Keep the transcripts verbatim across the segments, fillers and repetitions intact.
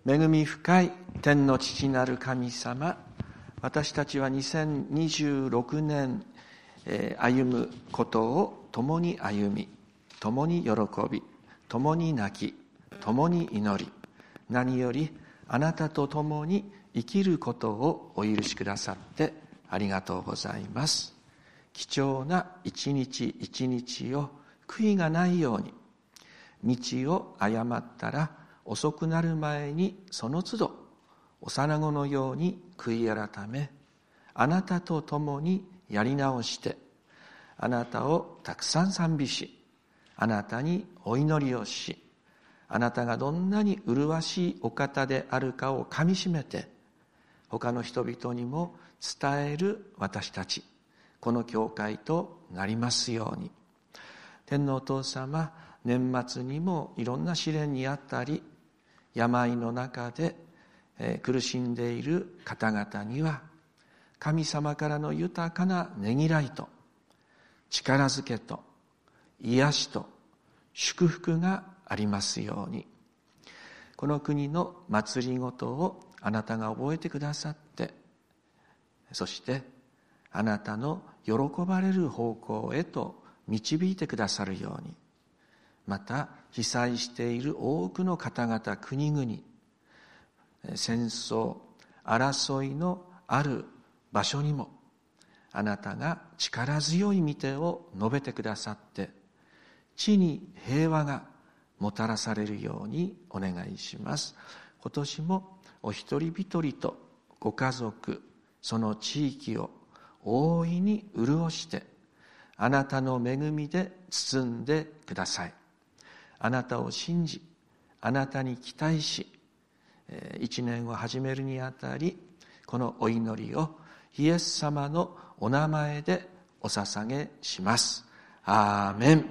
恵み深い天の父なる神様、私たちはにせんにじゅうろくねん、えー、歩むことを共に歩み、共に喜び、共に泣き、共に祈り、何よりあなたと共に生きることをお許しくださってありがとうございます。貴重な一日一日を悔いがないように、道を誤ったら遅くなる前にその都度幼子のように悔い改め、あなたと共にやり直して、あなたをたくさん賛美し、あなたにお祈りをし、あなたがどんなに麗しいお方であるかをかみしめて、他の人々にも伝える私たち、この教会となりますように。天のお父様、年末にもいろんな試練にあったり、病の中で苦しんでいる方々には、神様からの豊かなねぎらいと力づけと癒しと祝福がありますように。この国の祭りごとをあなたが覚えてくださって、そしてあなたの喜ばれる方向へと導いてくださるように。また被災している多くの方々、国々、戦争、争いのある場所にもあなたが力強い御手を述べてくださって、地に平和がもたらされるようにお願いします。今年もお一人一人とご家族、その地域を大いに潤してあなたの恵みで包んでください。あなたを信じ、あなたに期待し、一年を始めるにあたり、このお祈りをイエス様のお名前でお捧げします。アーメン。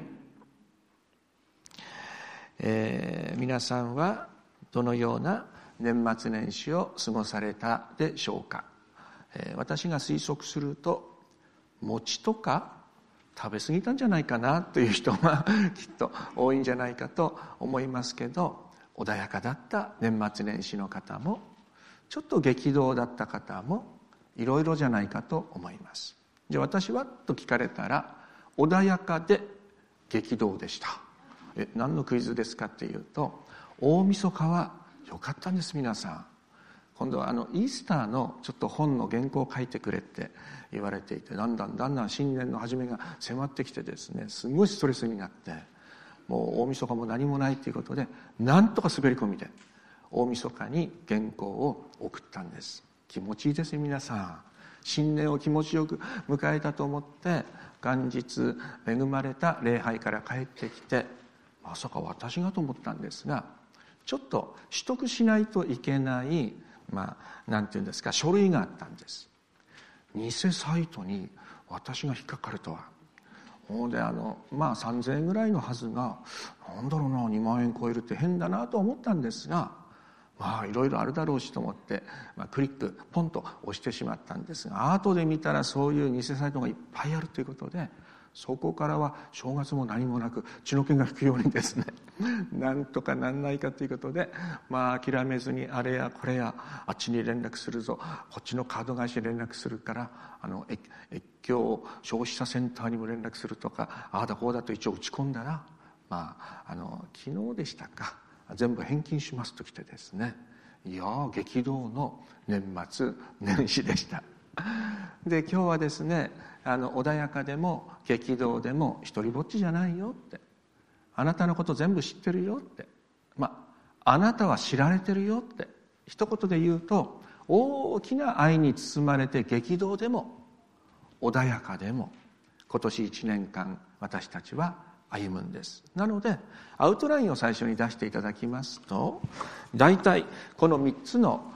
えー、皆さんはどのような年末年始を過ごされたでしょうか。えー、私が推測すると、餅とか食べ過ぎたんじゃないかなという人がきっと多いんじゃないかと思いますけど、穏やかだった年末年始の方も、ちょっと激動だった方もいろいろじゃないかと思います。じゃあ私はと聞かれたら、穏やかで激動でした。え、何のクイズですかっていうと、大晦日は良かったんです。皆さん、今度はあのイースターのちょっと本の原稿を書いてくれって言われていて、だんだんだんだん新年の初めが迫ってきてですね、すごいストレスになって、もう大晦日も何もないということで、なんとか滑り込みで大晦日に原稿を送ったんです。気持ちいいですよ皆さん。新年を気持ちよく迎えたと思って元日恵まれた礼拝から帰ってきて、まさか私がと思ったんですが、ちょっと取得しないといけないまあなんていうんですか、書類があったんです。偽サイトに私が引っかかるとは。ほんであのまあさんぜんえんぐらいのはずが、なんだろうな、にまんえん超えるって変だなと思ったんですが、まあいろいろあるだろうしと思って、まあ、クリックポンと押してしまったんですが、後で見たらそういう偽サイトがいっぱいあるということで、そこからは正月も何もなく血の気が引くようにですねなんとかなんないかということで、まあ諦めずに、あれやこれやあっちに連絡するぞ、こっちのカード会社に連絡するから、あの越境消費者センターにも連絡するとか、ああだこうだと一応打ち込んだら、まああの昨日でしたか、全部返金しますと来てですね、いやー激動の年末年始でした。で今日はですね、あの穏やかでも激動でも一人ぼっちじゃないよって、あなたのこと全部知ってるよって、まああなたは知られてるよって、一言で言うと、大きな愛に包まれて激動でも穏やかでも今年一年間私たちは歩むんです。なのでアウトラインを最初に出していただきますと、大体このみっつの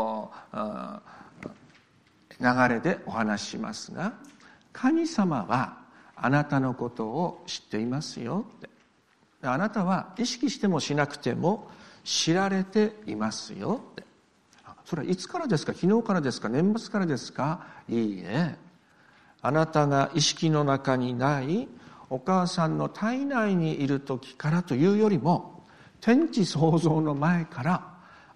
流れでお話ししますが、神様はあなたのことを知っていますよって、あなたは意識してもしなくても知られていますよって。それはいつからですか？昨日からですか？年末からですか？いいえ、あなたが意識の中にないお母さんの体内にいる時からというよりも、天地創造の前から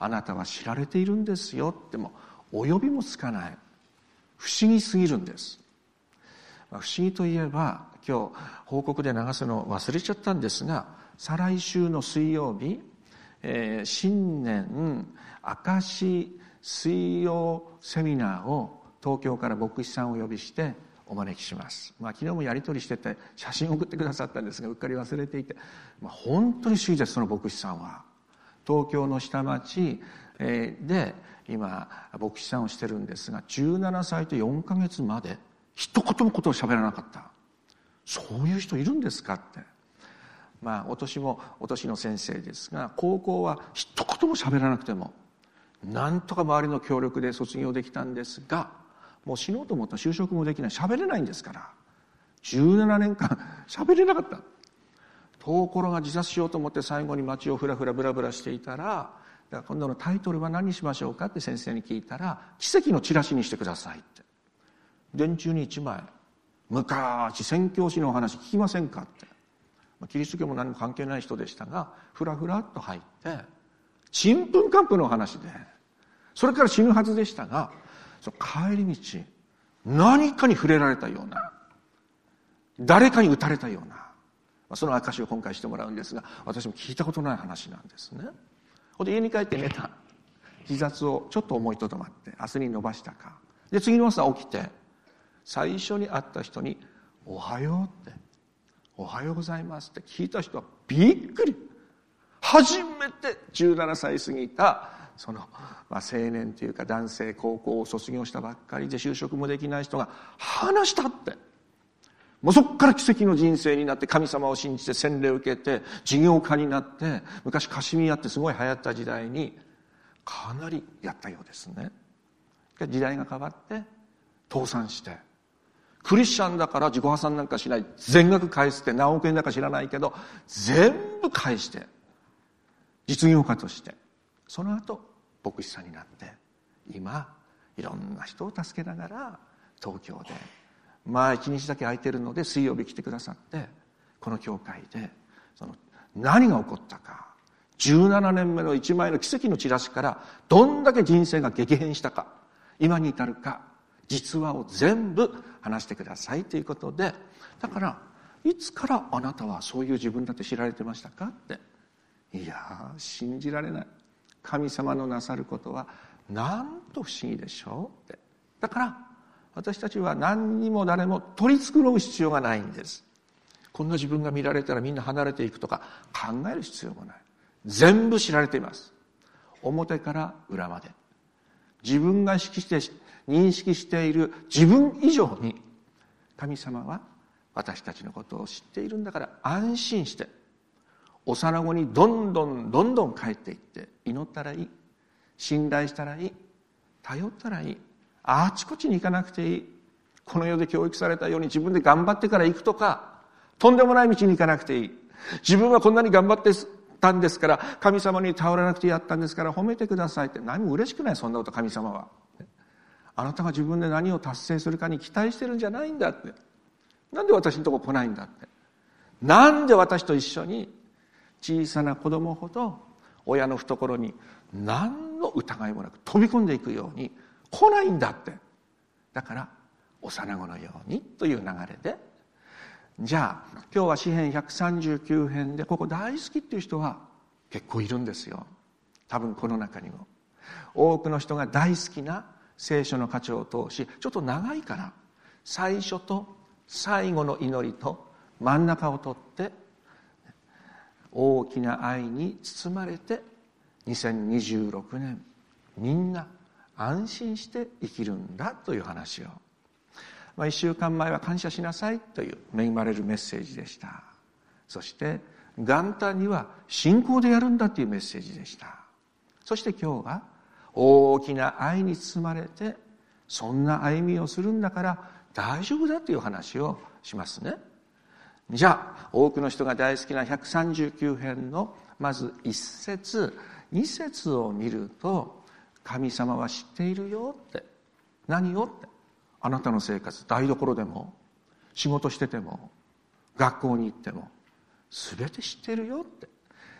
あなたは知られているんですよってもお呼びもつかない。不思議すぎるんです。不思議といえば、今日報告で流すの忘れちゃったんですが、再来週の水曜日、えー、新年明石水曜セミナーを東京から牧師さんをお呼びしてお招きします。まあ、昨日もやり取りしてて写真を送ってくださったんですが、うっかり忘れていて、まあ、本当に不思議です。その牧師さんは東京の下町で今牧師さんをしてるんですが、じゅうななさいとよんかげつまで一言もことを喋らなかった。そういう人いるんですかって。まあお年もお年の先生ですが、高校は一言も喋らなくてもなんとか周りの協力で卒業できたんですが、もう死のうと思ったら就職もできない、喋れないんですから、じゅうななねんかん喋れなかった。ところが自殺しようと思って最後に街をふらふらぶらぶらしていたら、だから今度のタイトルは何にしましょうかって先生に聞いたら、奇跡のチラシにしてくださいって。電柱にいちまい、昔宣教師のお話聞きませんかって。キリスト教も何も関係ない人でしたが、ふらふらっと入ってちんぷんかんぷんのお話で、それから死ぬはずでしたが、その帰り道何かに触れられたような、誰かに打たれたような、その証を今回してもらうんですが、私も聞いたことない話なんですね。ほんで家に帰って寝た。自殺をちょっと思いとどまって明日に伸ばしたか。で次の朝起きて最初に会った人におはようって、おはようございますって聞いた人はびっくり。初めてじゅうななさい過ぎたその、まあ、青年というか男性、高校を卒業したばっかりで就職もできない人が話したって。もうそこから奇跡の人生になって、神様を信じて洗礼を受けて事業家になって、昔カシミヤってすごい流行った時代にかなりやったようですね。時代が変わって倒産して、クリスチャンだから自己破産なんかしない、全額返すって何億円だか知らないけど全部返して実業家として、その後牧師さんになって、今いろんな人を助けながら東京で、まあ一日だけ空いてるので水曜日来てくださって、この教会でその何が起こったか、じゅうななねんめの一枚の奇跡のチラシからどんだけ人生が激変したか、今に至るか、実話を全部話してくださいということで、だからいつからあなたはそういう自分だって知られてましたかって。いや信じられない。神様のなさることはなんと不思議でしょうって。だから私たちは何にも誰も取り繕う必要がないんです。こんな自分が見られたらみんな離れていくとか考える必要もない。全部知られています。表から裏まで。自分が意識して認識している自分以上に神様は私たちのことを知っているんだから、安心して幼子にどんどんどんどん帰っていって祈ったらいい、信頼したらいい、頼ったらいい、あちこちに行かなくていい、この世で教育されたように自分で頑張ってから行くとか、とんでもない道に行かなくていい、自分はこんなに頑張ってたんですから神様に頼らなくてやったんですから褒めてくださいって。何も嬉しくない、そんなこと。神様はあなたが自分で何を達成するかに期待してるんじゃないんだって。なんで私のとこ来ないんだって。なんで私と一緒に小さな子供ほど親の懐に何の疑いもなく飛び込んでいくように来ないんだって。だから幼子のようにという流れで、じゃあ今日は詩編ひゃくさんじゅうきゅうへんでここ大好きっていう人は結構いるんですよ。多分この中にも多くの人が大好きな聖書の箇所を通し、ちょっと長いから最初と最後の祈りと真ん中を取って大きな愛に包まれてにせんにじゅうろくねんみんな安心して生きるんだという話を、まあ、いっしゅうかんまえは感謝しなさいという恵まれるメッセージでした。そして元旦には信仰でやるんだというメッセージでした。そして今日は大きな愛に包まれてそんな歩みをするんだから大丈夫だという話をしますね。じゃあ多くの人が大好きなひゃくさんじゅうきゅうへんのまずいっ節に節を見ると、神様は知っているよって。何をって。あなたの生活、台所でも仕事してても学校に行っても全て知っているよって。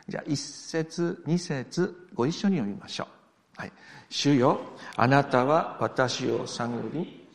じゃあ一節二節ご一緒に読みましょう。はい。主よ、あなたは私を探り、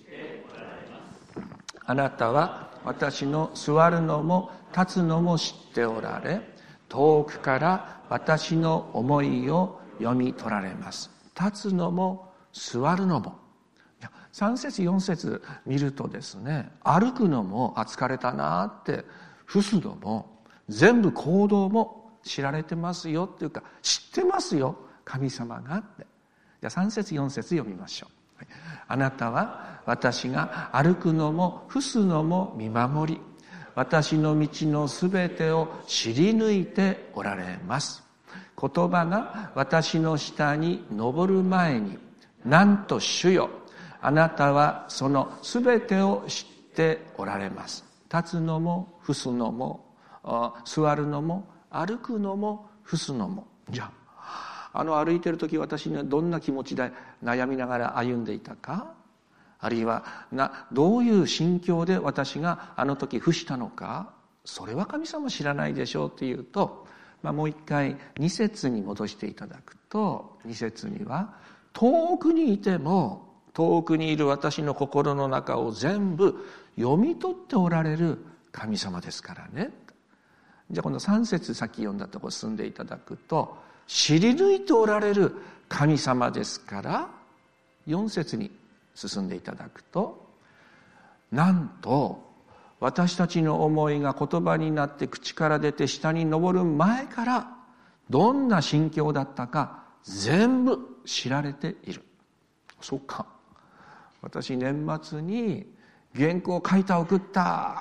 あなたは私の座るのも立つのも知っておられ、遠くから私の思いを読み取られます。立つのも座るのも。いや、さん節よん節見るとですね、歩くのも、あ、疲れたなって、伏すのも、全部行動も知られてますよっていうか、知ってますよ、神様がって。じゃあさん節よん節読みましょう。あなたは私が歩くのも伏すのも見守り、私の道のすべてを知り抜いておられます。言葉が私の下に上る前に、なんと主よ、あなたはそのすべてを知っておられます。立つのも伏すのも座るのも歩くのも伏すのも。じゃああの歩いてる時、私にはどんな気持ちで悩みながら歩んでいたか、あるいはなどういう心境で私があの時伏したのか、それは神様知らないでしょうっていうと、まあ、もう一回に節に戻していただくと、に節には遠くにいても遠くにいる私の心の中を全部読み取っておられる神様ですからね。じゃあこのさん節さっき読んだところ進んでいただくと、知り抜いておられる神様ですから、よん節に進んでいただくと、なんと私たちの思いが言葉になって口から出て下に昇る前からどんな心境だったか全部知られている。そうか、私年末に原稿を書いた送った、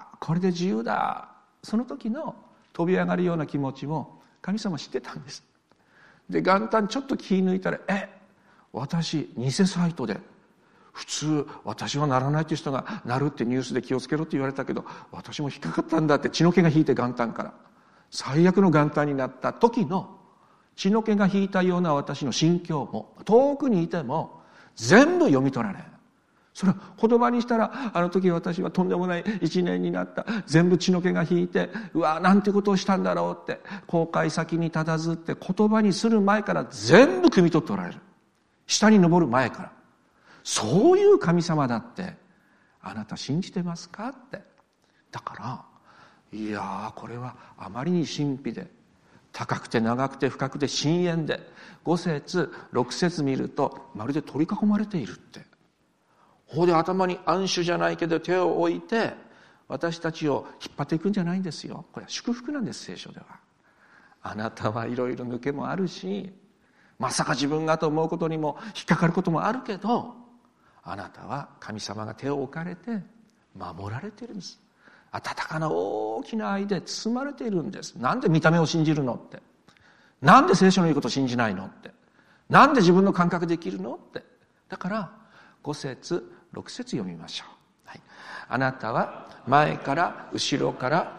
これで自由だ、その時の飛び上がるような気持ちも神様知ってたんです。で元旦ちょっと気抜いたら、え私偽サイトで、普通私はならないという人がなるってニュースで気をつけろって言われたけど、私も引っかかったんだって、血の気が引いて元旦から最悪の元旦になった時の血の気が引いたような私の心境も、遠くにいても全部読み取られ、それを言葉にしたら、あの時私はとんでもない一年になった、全部血の気が引いて、うわなんてことをしたんだろうって、後悔先に佇って言葉にする前から全部汲み取っておられる。下に登る前から。そういう神様だってあなた信じてますかって。だからいやー、これはあまりに神秘で高くて長くて深くて深遠で、ご節ろく節見るとまるで取り囲まれているって。ここで頭に暗手じゃないけど手を置いて私たちを引っ張っていくんじゃないんですよ。これは祝福なんです、聖書では。あなたはいろいろ抜けもあるし、まさか自分がと思うことにも引っかかることもあるけど、あなたは神様が手を置かれて守られているんです。温かな大きな愛で包まれているんです。なんで見た目を信じるのって、なんで聖書の言うことを信じないのって、なんで自分の感覚で生きるのって。だからご節ろく節読みましょう。はい、あなたは前から後ろから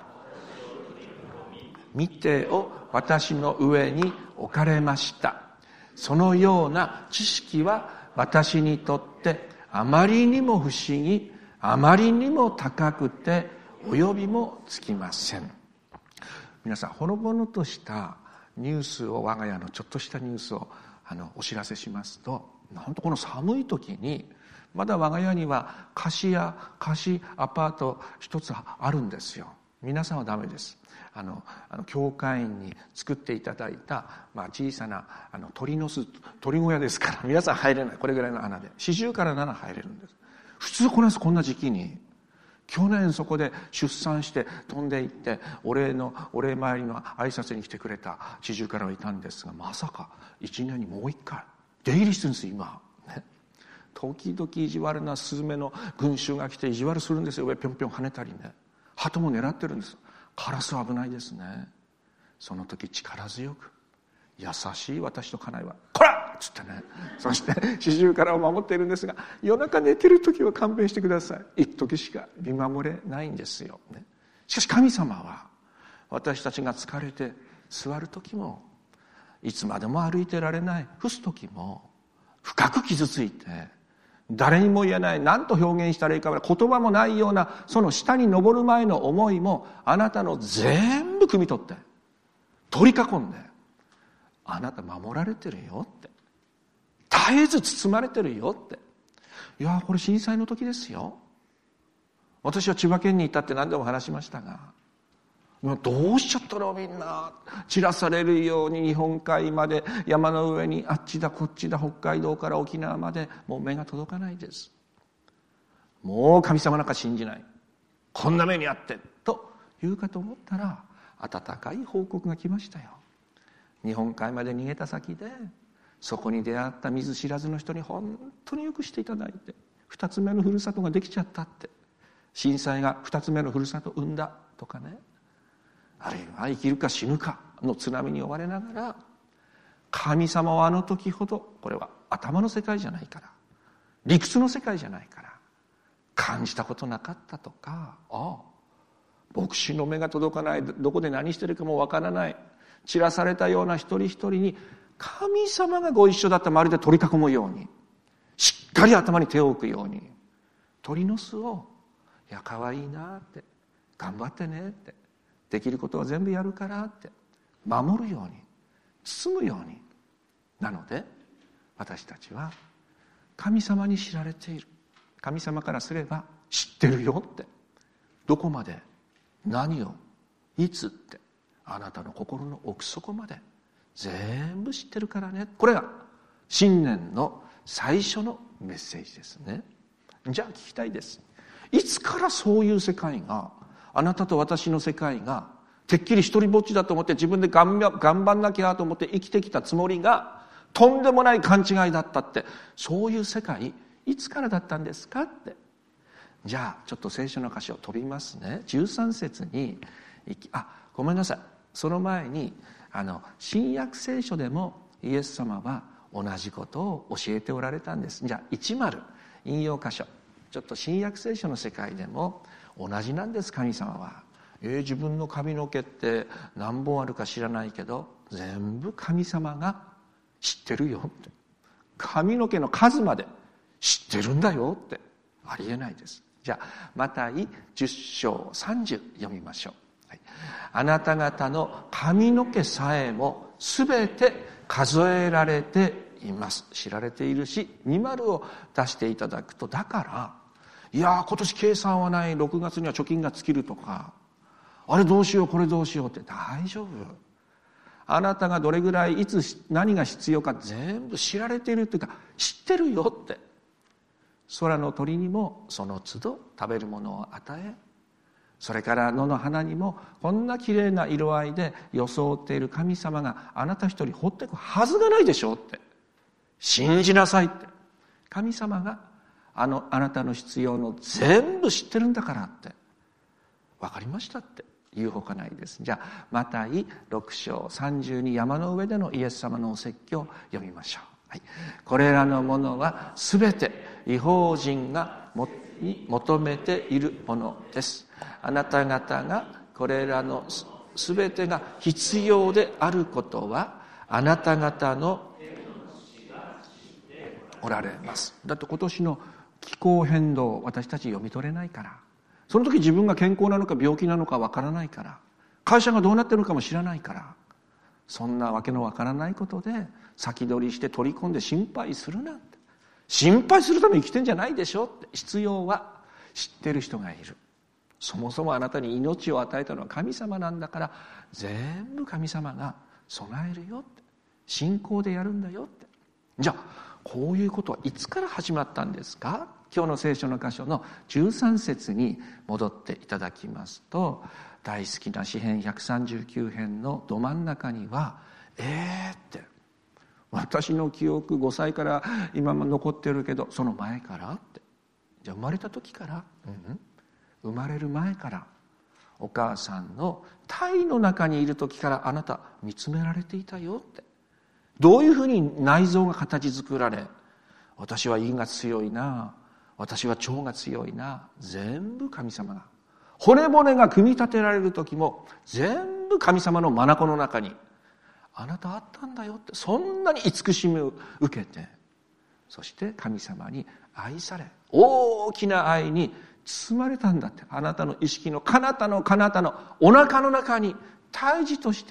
御手を私の上に置かれました。そのような知識は私にとってあまりにも不思議、あまりにも高くて及びもつきません。皆さん、ほのぼのとしたニュースを、我が家のちょっとしたニュースをあのお知らせしますと、なんとこの寒い時にまだ我が家には貸しや貸しアパート一つあるんですよ。皆さんはダメです。あのあの教会員に作っていただいた、まあ、小さなあの鳥の巣、鳥小屋ですから皆さん入れない。これぐらいの穴で四十からなな入れるんです。普通このこんな時期に、去年そこで出産して飛んでいってお礼のお礼参りの挨拶に来てくれた四十からはいたんですが、まさか一年にもう一回出入りしてるんです今、ね、時々意地悪なスズメの群衆が来て意地悪するんですよ。上ぴょんぴょん跳ねたりね、鳩も狙ってるんです。カラスは危ないですね。その時力強く優しい私と家内はこらっつってね、そして四十からを守っているんですが、夜中寝てる時は勘弁してください。一時しか見守れないんですよ、ね、しかし神様は私たちが疲れて座る時も、いつまでも歩いてられない、伏す時も、深く傷ついて誰にも言えない、何と表現したらいいか言葉もないようなその下に登る前の思いもあなたの全部汲み取って取り囲んで、あなた守られてるよって、絶えず包まれてるよって。いやこれ震災の時ですよ。私は千葉県にいたって何でも話しましたが、どうしちゃったのみんな、散らされるように日本海まで、山の上にあっちだこっちだ、北海道から沖縄まで、もう目が届かないです。もう神様なんか信じない、こんな目にあってと言うかと思ったら、温かい報告が来ましたよ。日本海まで逃げた先で、そこに出会った見ず知らずの人に本当によくしていただいて、二つ目のふるさとができちゃったって、震災が二つ目のふるさとを生んだとかね、あるいは生きるか死ぬかの津波に追われながら、神様はあの時ほど、これは頭の世界じゃないから、理屈の世界じゃないから、感じたことなかったとか、ああ牧師の目が届かない、どこで何してるかもわからない、散らされたような一人一人に神様がご一緒だったまるで取り囲むように、しっかり頭に手を置くように、鳥の巣を、いや可愛いなって、頑張ってねって、できることは全部やるからって守るように、包むように。なので私たちは神様に知られている。神様からすれば知ってるよって、どこまで何をいつって、あなたの心の奥底まで全部知ってるからね。これが新年の最初のメッセージですね。じゃあ聞きたいです。いつからそういう世界が、あなたと私の世界がてっきり一人ぼっちだと思って、自分で頑張んなきゃと思って生きてきたつもりが、とんでもない勘違いだったって、そういう世界いつからだったんですかって。じゃあちょっと聖書の箇所を飛びますね。じゅうさん節に、あごめんなさい、その前にあの新約聖書でもイエス様は同じことを教えておられたんです。じゃあじゅう引用箇所、ちょっと新約聖書の世界でも同じなんです。神様は、えー、自分の髪の毛って何本あるか知らないけど、全部神様が知ってるよって、髪の毛の数まで知ってるんだよって、ありえないです。じゃあマタイじゅっ章さんじゅう読みましょう。はい、あなた方の髪の毛さえもすべて数えられています。知られているし、にじゅうを出していただくと、だからいや今年計算はない、ろくがつには貯金が尽きるとか、あれどうしようこれどうしようって、大丈夫。あなたがどれぐらいいつ何が必要か全部知られているというか、知ってるよって。空の鳥にもその都度食べるものを与え、それから野の花にもこんな綺麗な色合いで装っている神様があなた一人放っていくはずがないでしょうって、信じなさいって。神様があのあなたの必要の全部知ってるんだからって、分かりましたって言うほかないです。じゃあマタイろく章さんじゅうに、山の上でのイエス様のお説教を読みましょう。はい、これらのものはすべて異邦人がもに求めているものです。あなた方がこれらのすべてが必要であることは、あなた方のおられます。だって今年の気候変動、私たち読み取れないから、その時自分が健康なのか病気なのかわからないから、会社がどうなってるのかも知らないから、そんなわけのわからないことで先取りして取り込んで心配するなんて、心配するために生きてんじゃないでしょって。必要は知ってる人がいる。そもそもあなたに命を与えたのは神様なんだから、全部神様が備えるよって、信仰でやるんだよって。じゃあこういうことはいつから始まったんですか。今日の聖書の箇所のじゅうさん節に戻っていただきますと、大好きな詩編ひゃくさんじゅうきゅう編のど真ん中には、えーって、私の記憶ごさいから今も残ってるけど、その前からって、じゃあ生まれた時から、うん、生まれる前から、お母さんの胎の中にいる時からあなた見つめられていたよって。どういうふうに内臓が形作られ、私は胃が強いな、私は腸が強いな、全部神様が。骨骨が組み立てられる時も全部神様の眼の中にあなたあったんだよって、そんなに慈しみを受けて、そして神様に愛され、大きな愛に包まれたんだって。あなたの意識の彼方の彼方のお腹の中に胎児として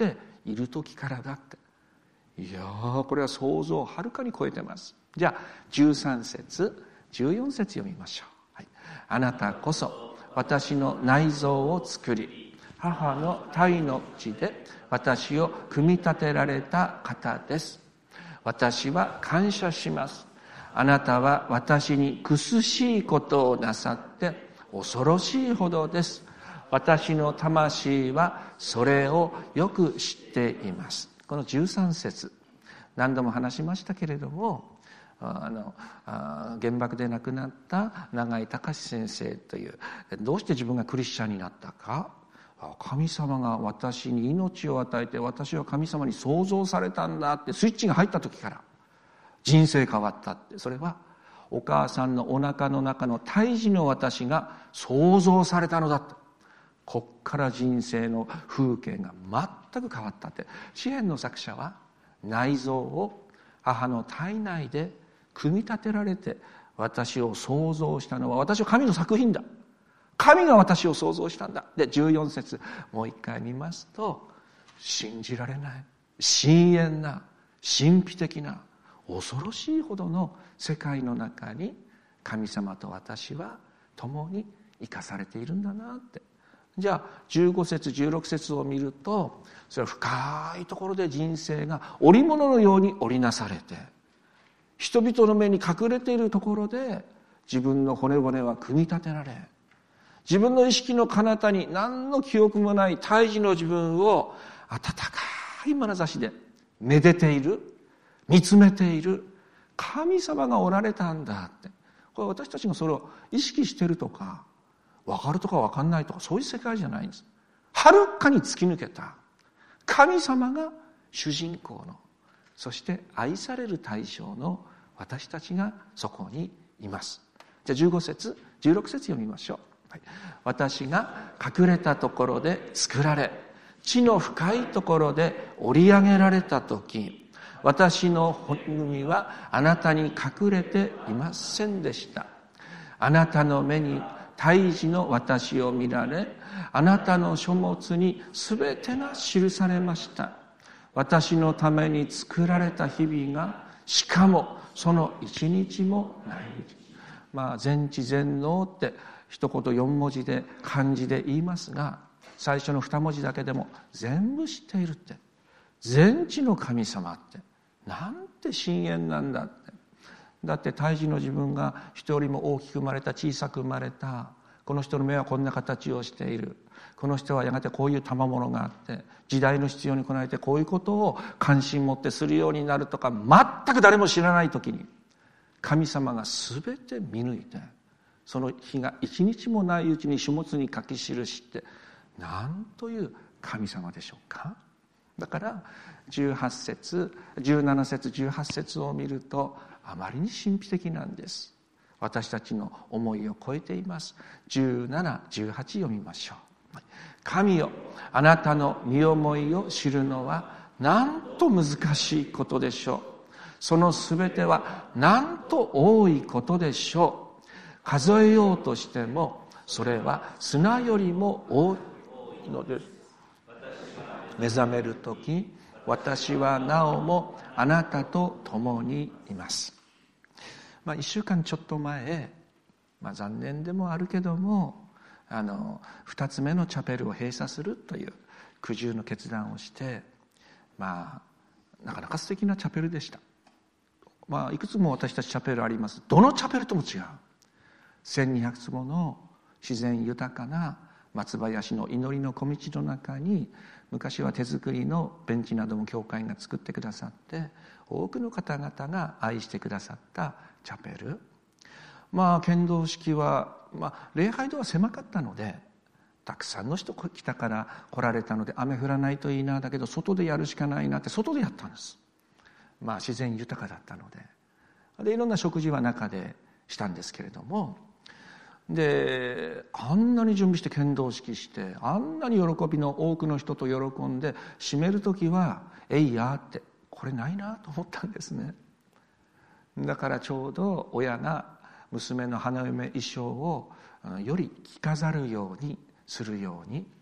いる時からだって。いやー、これは想像をはるかに超えてます。じゃあじゅうさん節じゅうよん節読みましょう。はい、あなたこそ私の内臓を作り、母の胎の地で私を組み立てられた方です。私は感謝します。あなたは私に苦しいことをなさって恐ろしいほどです。私の魂はそれをよく知っています。このじゅうさん節、何度も話しましたけれども、あのあ原爆で亡くなった永井隆先生という、どうして自分がクリスチャンになったか、神様が私に命を与えて、私は神様に創造されたんだってスイッチが入った時から人生変わったって。それはお母さんのお腹の中の胎児の私が創造されたのだって。こっから人生の風景が全く変わったって。詩編の作者は内臓を母の体内で組み立てられて私を創造したのは私は神の作品だ、神が私を創造したんだ。でじゅうよん節もう一回見ますと、信じられない、深遠な、神秘的な、恐ろしいほどの世界の中に神様と私は共に生かされているんだなって。じゃあじゅうご節じゅうろく節を見ると、それは深いところで人生が織物のように織りなされて、人々の目に隠れているところで自分の骨骨は組み立てられ、自分の意識の彼方に何の記憶もない胎児の自分を温かい眼差しでめでている、見つめている神様がおられたんだって。これ私たちがそれを意識しているとか分かるとか分かんないとか、そういう世界じゃないんです。はるかに突き抜けた神様が主人公の、そして愛される対象の私たちがそこにいます。じゃあじゅうご節じゅうろく節読みましょう。はい、私が隠れたところで作られ、地の深いところで織り上げられた時、私の骨組みはあなたに隠れていませんでした。あなたの目に胎児の私を見られ、あなたの書物にすべてが記されました。私のために作られた日々が、しかもその一日もない。まあ全知全能って一言四文字で漢字で言いますが、最初の二文字だけでも全部知っているって。全知の神様ってなんて深遠なんだって。だって胎児の自分が人よりも大きく生まれた、小さく生まれた、この人の目はこんな形をしている、この人はやがてこういう賜物があって、時代の必要に応えてこういうことを関心持ってするようになるとか、全く誰も知らない時に神様が全て見抜いて、その日が一日もないうちに書物に書き記して、なんという神様でしょうか。だからじゅうはち節じゅうなな節じゅうはち節を見るとあまりに神秘的なんです。私たちの思いを超えています。じゅうなな、じゅうはち読みましょう。神よ、あなたの身思いを知るのはなんと難しいことでしょう。そのすべてはなんと多いことでしょう。数えようとしてもそれは砂よりも多いのです。目覚めるとき、私はなおもあなたと共にいます。まあ、いっしゅうかんちょっと前、まあ、残念でもあるけども、あのふたつめのチャペルを閉鎖するという苦渋の決断をして、まあ、なかなか素敵なチャペルでした。まあ、いくつも私たちチャペルあります。どのチャペルとも違う。せんにひゃく坪の自然豊かな松林の祈りの小道の中に、昔は手作りのベンチなども教会が作ってくださって、多くの方々が愛してくださったチャペル。まあ献堂式は、まあ、礼拝堂は狭かったので、たくさんの人来たから来られたので、雨降らないといいな、だけど外でやるしかないなって外でやったんです。まあ自然豊かだったので、でいろんな食事は中でしたんですけれども、であんなに準備して献堂式して、あんなに喜びの多くの人と喜んで締める時はえいやって、これないなと思ったんですね。だからちょうど親が娘の花嫁衣装をより着飾るようにするように、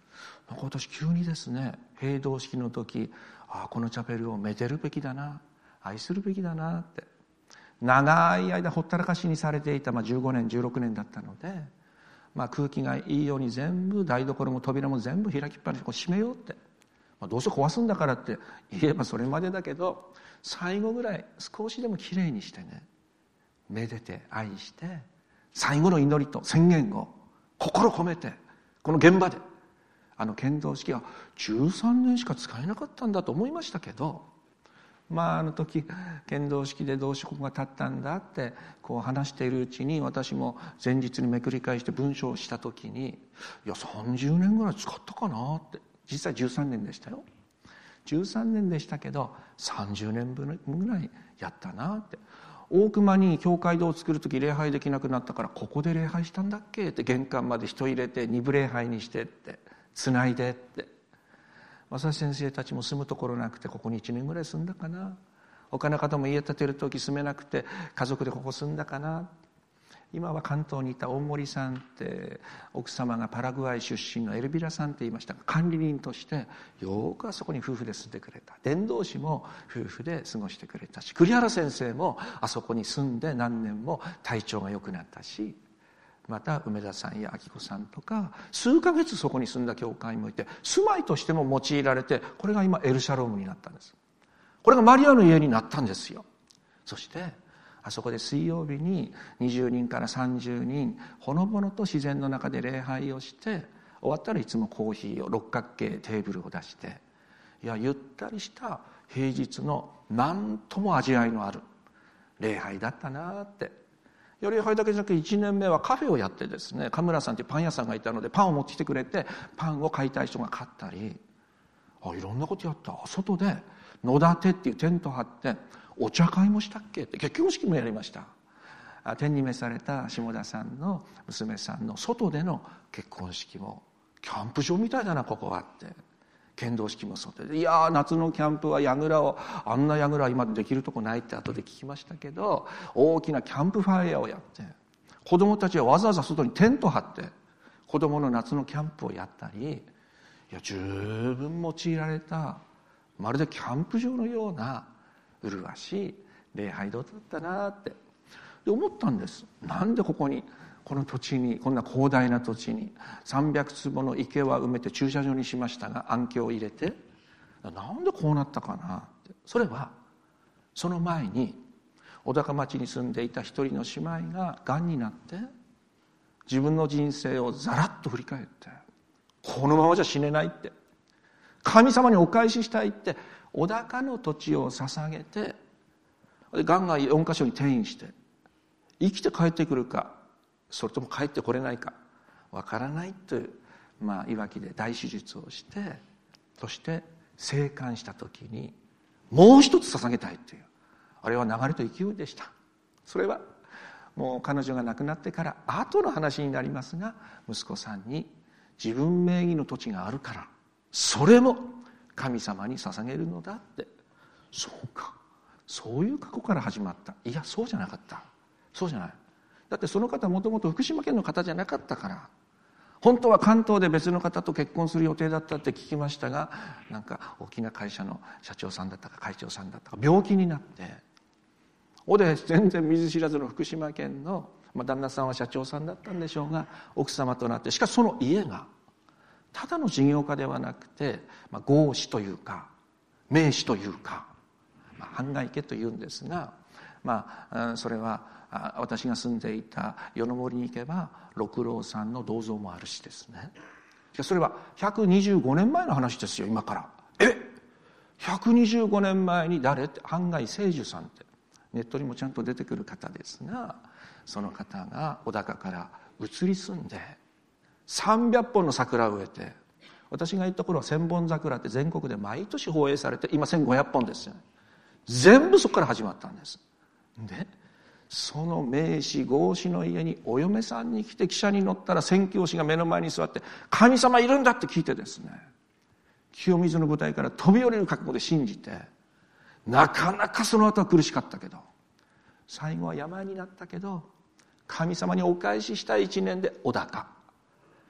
なんか私急にですね、閉堂式の時、ああこのチャペルをめでるべきだな、愛するべきだなって、長い間ほったらかしにされていた、まあ、じゅうごねんじゅうろくねんだったので、まあ、空気がいいように全部台所も扉も全部開きっぱなしにこう閉めようって、まあ、どうせ壊すんだからって言えばそれまでだけど、最後ぐらい少しでもきれいにしてね、めでて愛して最後の祈りと宣言を心込めて、この現場であの献堂式はじゅうさんねんしか使えなかったんだと思いましたけど、まああの時献堂式でどうしてここが立ったんだってこう話しているうちに、私も前日にめくり返して文章をした時に、いやさんじゅうねんぐらい使ったかなって、実際じゅうさんねんでしたよ。じゅうさんねんでしたけどさんじゅうねんぶんぐらいやったなって。大熊に教会堂を作る時礼拝できなくなったから、ここで礼拝したんだっけって、玄関まで人入れて二部礼拝にしてってつないでって、私先生たちも住むところなくてここにいちねんぐらい住んだかな、他の方も家建てる時住めなくて家族でここ住んだかな。今は関東にいた大森さんって奥様がパラグアイ出身のエルビラさんって言いましたが、管理人としてよくあそこに夫婦で住んでくれた。伝道師も夫婦で過ごしてくれたし、栗原先生もあそこに住んで何年も体調が良くなったし、また梅田さんや明子さんとか数ヶ月そこに住んだ教会もいて、住まいとしても用いられて、これが今エルシャロームになったんです。これがマリアの家になったんですよ。そしてあそこで水曜日ににじゅうにんからさんじゅうにんほのぼのと自然の中で礼拝をして、終わったらいつもコーヒーを六角形テーブルを出して、いやゆったりした平日の何とも味わいのある礼拝だったなって。礼拝だけじゃなくていちねんめはカフェをやってですね、神村さんっていうパン屋さんがいたのでパンを持ってきてくれて、パンを買いたい人が買ったり、あいろんなことやった。外で野立てっていうテント張ってお茶会もしたっけって、結婚式もやりました。天に召された下田さんの娘さんの外での結婚式も、キャンプ場みたいだなここはって、献堂式も外で、いやー夏のキャンプは櫓を、あんな櫓今できるとこないって後で聞きましたけど、大きなキャンプファイヤーをやって、子供たちはわざわざ外にテント張って子供の夏のキャンプをやったり、いや十分用いられた、まるでキャンプ場のような麗しい礼拝堂だったなってで思ったんです。なんでここにこの土地に、こんな広大な土地にさんびゃくつぼの池は埋めて駐車場にしましたが、暗渠を入れて、なんでこうなったかなって。それはその前に小高町に住んでいた一人の姉妹ががんになって自分の人生をざらっと振り返って、このままじゃ死ねないって、神様にお返ししたいって小高の土地を捧げて、がんがよんかしょに転移して生きて帰ってくるか、それとも帰ってこれないかわからないという、まあ、いわきで大手術をして、そして生還した時にもう一つ捧げたいという、あれは流れと勢いでした。それはもう彼女が亡くなってから後の話になりますが、息子さんに自分名義の土地があるからそれも神様に捧げるのだって。そうか、そういう過去から始まった。いやそうじゃなかった。そうじゃない。だってその方もともと福島県の方じゃなかったから、本当は関東で別の方と結婚する予定だったって聞きましたが、なんか大きな会社の社長さんだったか会長さんだったか病気になって、おで全然見ず知らずの福島県の、まあ、旦那さんは社長さんだったんでしょうが、奥様となって、しかしその家がただの事業家ではなくて、まあ、合祀というか名士というか、まあ、半外家というんですが、まあ、それは私が住んでいた与の森に行けば六郎さんの銅像もあるしですね。それはひゃくにじゅうごねんまえの話ですよ、今から。えひゃくにじゅうごねんまえに誰って、半外聖樹さんってネットにもちゃんと出てくる方ですが、その方が小高から移り住んでさんびゃっぽんの桜を植えて、私が行った頃は千本桜って全国で毎年放映されて、今せんごひゃっぽんですよね。全部そこから始まったんです。でその名士合祀の家にお嫁さんに来て、汽車に乗ったら宣教師が目の前に座って、神様いるんだって聞いてですね、清水の舞台から飛び降りる覚悟で信じて、なかなかその後は苦しかったけど、最後は病になったけど、神様にお返ししたい一年で小高、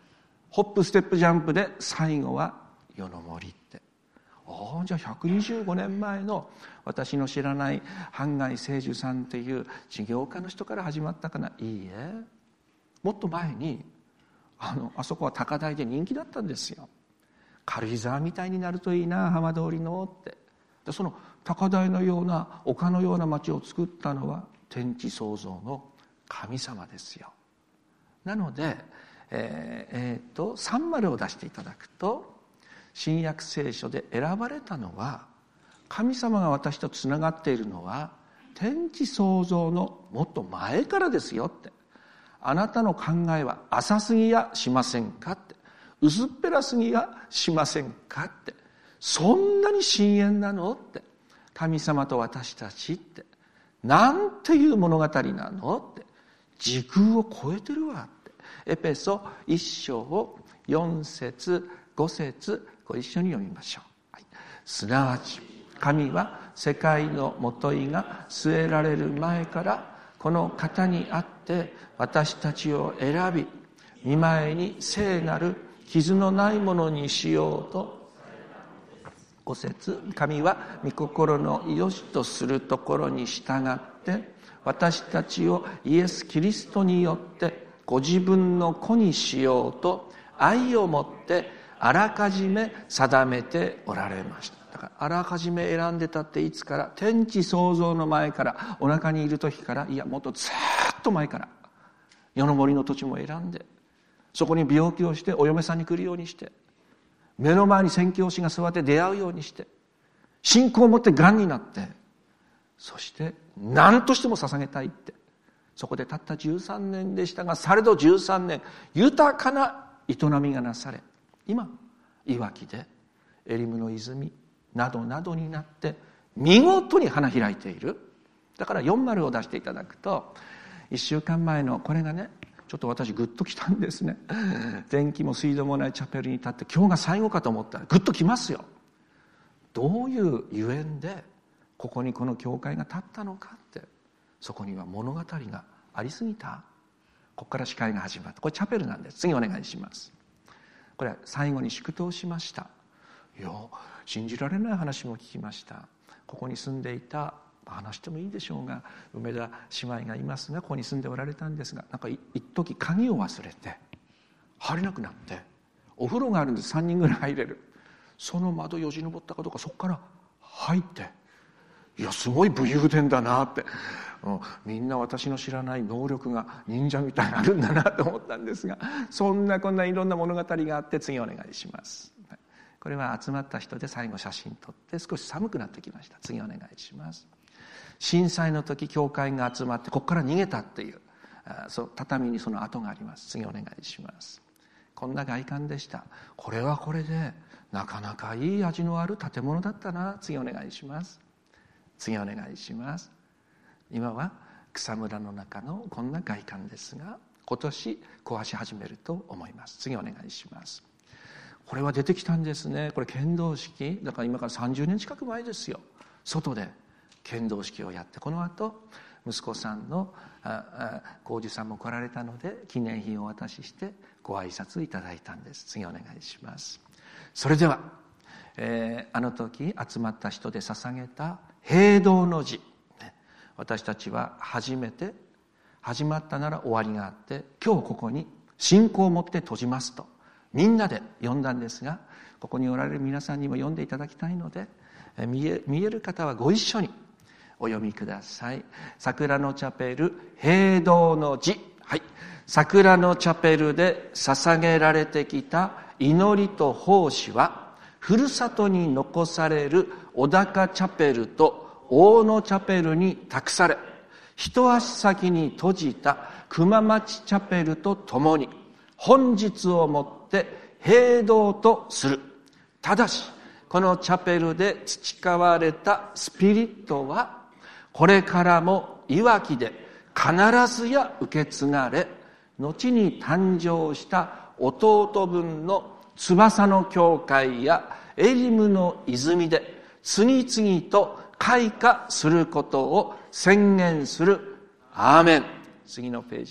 ホップステップジャンプで最後は世の森って。おじゃあひゃくにじゅうごねんまえの私の知らない半谷清寿さんっていう事業家の人から始まったかな。いいえ、もっと前にあのあそこは高台で人気だったんですよ。軽井沢みたいになるといいな、浜通りのって。でその高台のような丘のような町を作ったのは天地創造の神様ですよ。なので、えーえー、とさん丸を出していただくと、新約聖書で選ばれたのは、神様が私とつながっているのは天地創造のもっと前からですよって。あなたの考えは浅すぎやしませんかって、薄っぺらすぎやしませんかって、そんなに深遠なのって、神様と私たちってなんていう物語なのって、時空を超えてるわって。エペソ一章よん節ご節ご一緒に読みましょう、はい、すなわち神は世界のもといが据えられる前からこの方にあって私たちを選び、御前に聖なる傷のないものにしようと。ご節、神は御心の良しとするところに従って私たちをイエス・キリストによってご自分の子にしようと愛をもってあらかじめ定めておられました。だからあらかじめ選んでたっていつから？天地創造の前から、お腹にいる時から、いやもっとずっと前から、世の森の土地も選んで、そこに病気をしてお嫁さんに来るようにして、目の前に宣教師が座って出会うようにして、信仰を持ってがんになって、そして何としても捧げたいって、そこでたったじゅうさんねんでしたが、されどじゅうさんねん豊かな営みがなされ、今いわきでエリムの泉などなどになって見事に花開いている。だからよん丸を出していただくと、いっしゅうかんまえのこれがね、ちょっと私グッときたんですね。電気も水道もないチャペルに立って、今日が最後かと思ったらグッときますよ。どういうゆえんでここにこの教会が立ったのかって、そこには物語がありすぎた。ここから司会が始まった。これチャペルなんです。次お願いします。これは最後に祝祷しました。いや信じられない話も聞きました。ここに住んでいた、話してもいいでしょうが、梅田姉妹がいますが、ここに住んでおられたんですが、なんか一時鍵を忘れて入れなくなって、お風呂があるんでさんにんぐらい入れる、その窓よじ登ったかどうか、そこから入って、いやすごい武勇伝だなって、うん、みんな私の知らない能力が忍者みたいにあるんだなと思ったんですが、そんなこんないろんな物語があって、次お願いします。これは集まった人で最後写真撮って、少し寒くなってきました。次お願いします。震災の時教会が集まってここから逃げたっていう、あそう畳にその跡があります。次お願いします。こんな外観でした。これはこれでなかなかいい味のある建物だったな。次お願いします。次お願いします。今は草むらの中のこんな外観ですが、今年壊し始めると思います。次お願いします。これは出てきたんですね。これ剣道式だから今からさんじゅうねん近く前ですよ。外で剣道式をやって、この後息子さんの浩二さんも来られたので記念品をお渡ししてご挨拶いただいたんです。次お願いします。それでは、えー、あの時集まった人で捧げた平道の字、私たちは初めて始まったなら終わりがあって、今日ここに信仰を持って閉じますとみんなで読んだんですが、ここにおられる皆さんにも読んでいただきたいので、見え、見える方はご一緒にお読みください。桜のチャペル平道の字、はい、桜のチャペルで捧げられてきた祈りと奉仕は、ふるさとに残される小高チャペルと大野チャペルに託され、一足先に閉じた熊町チャペルとともに本日をもって平道とする。ただしこのチャペルで培われたスピリットはこれからもいわきで必ずや受け継がれ、後に誕生した弟分の翼の教会やエリムの泉で次々と開花することを宣言する。アーメン。次のページに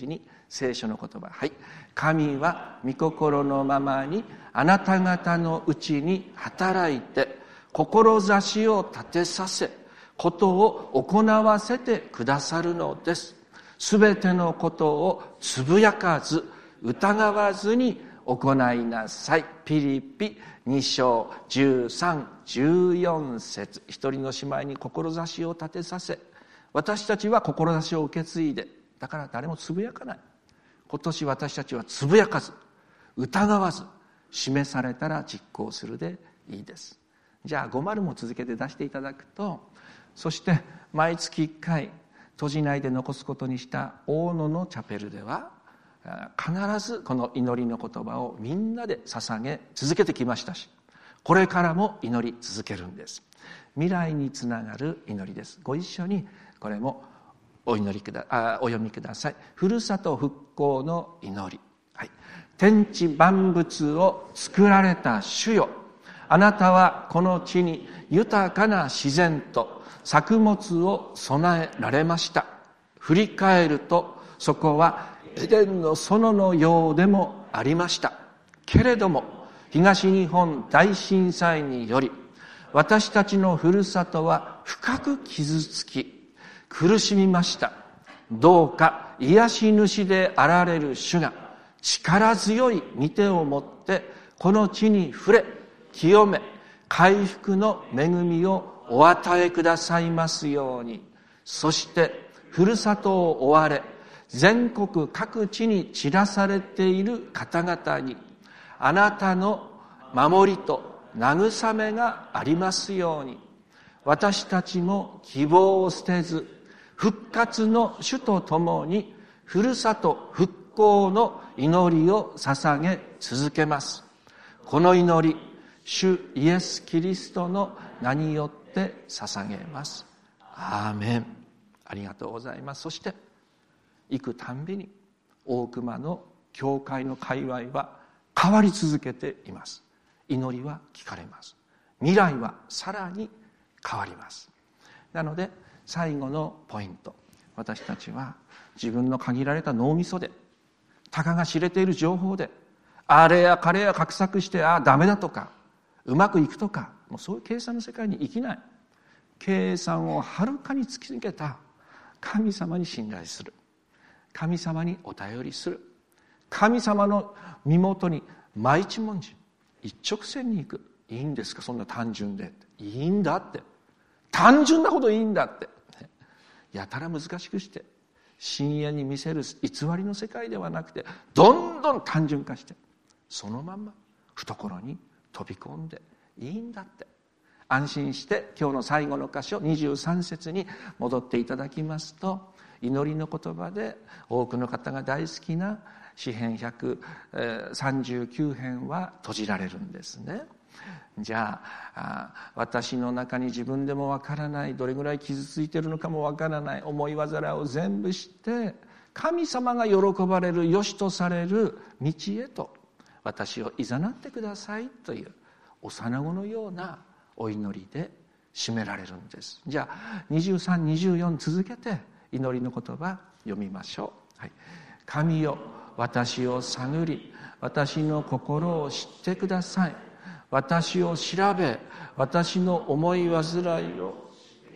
聖書の言葉、はい。神は御心のままにあなた方のうちに働いて、志を立てさせ、ことを行わせてくださるのです。すべてのことをつぶやかず、疑わずに行いなさい。ピリピに章じゅうさん、じゅうよん節。一人の姉妹に志を立てさせ、私たちは志を受け継いで、だから誰もつぶやかない。今年私たちはつぶやかず、疑わず、示されたら実行するでいいです。じゃあごじゅうも続けて出していただくと、そして毎月いっかい閉じないで残すことにした大野のチャペルでは、必ずこの祈りの言葉をみんなで捧げ続けてきましたし、これからも祈り続けるんです。未来につながる祈りです。ご一緒にこれもお祈りくだあお読みください。ふるさと復興の祈り、はい、天地万物を作られた主よ、あなたはこの地に豊かな自然と作物を備えられました。振り返るとそこはエデンの園のようでもありました。けれども東日本大震災により私たちのふるさとは深く傷つき苦しみました。どうか癒し主であられる主が力強い御手を持ってこの地に触れ清め回復の恵みをお与えくださいますように。そしてふるさとを追われ全国各地に散らされている方々にあなたの守りと慰めがありますように。私たちも希望を捨てず復活の主とともにふるさと復興の祈りを捧げ続けます。この祈り、主イエス・キリストの名によって捧げます。アーメン。ありがとうございます。そして行くたんびに大熊の教会の界隈は変わり続けています。祈りは聞かれます。未来はさらに変わります。なので最後のポイント、私たちは自分の限られた脳みそでたかが知れている情報であれや彼や画策してああダメだとかうまくいくとか、もうそういう計算の世界に生きない。計算をはるかに突き抜けた神様に信頼する、神様にお頼りする、神様の身元に毎一文字一直線に行く。いいんですかそんな単純で。いいんだって、単純なほどいいんだって、やたら難しくして深淵に見せる偽りの世界ではなくて、どんどん単純化してそのまんま懐に飛び込んでいいんだって。安心して今日の最後の箇所にじゅうさん節に戻っていただきますと、祈りの言葉で多くの方が大好きな詩編ひゃくさんじゅうきゅう編は閉じられるんですね。じゃあ、あ私の中に自分でもわからない、どれぐらい傷ついているのかもわからない思い煩いを全部知って神様が喜ばれる良しとされる道へと私を誘ってくださいという幼子のようなお祈りで締められるんです。じゃあにじゅうさん、にじゅうよん続けて祈りの言葉読みましょう。はい、神よ私を探り私の心を知ってください。私を調べ私の思い煩いを